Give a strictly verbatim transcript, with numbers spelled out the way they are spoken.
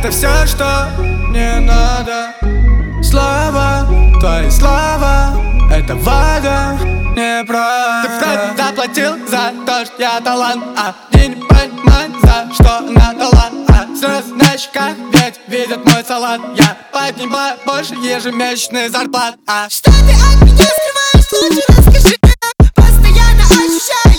Это все, что мне надо. Слава, твои слова, это вага, неправда. Ты вновь заплатил за то, что я талант, а ты не понимаешь, за что она дала. А слез на щеках, ведь видят мой салат. Я поднимаю больше ежемесячный зарплат. А что ты от меня скрываешь, лучше расскажи. Постоянно ощущаю